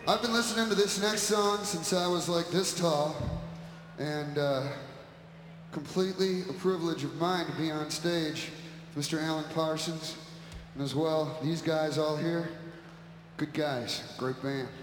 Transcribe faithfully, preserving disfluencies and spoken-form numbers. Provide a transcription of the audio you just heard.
I've been listening to this next song since I was like this tall, and uh, completely a privilege of mine to be on stage with Mister Alan Parsons, and as well, these guys all here, good guys, great band.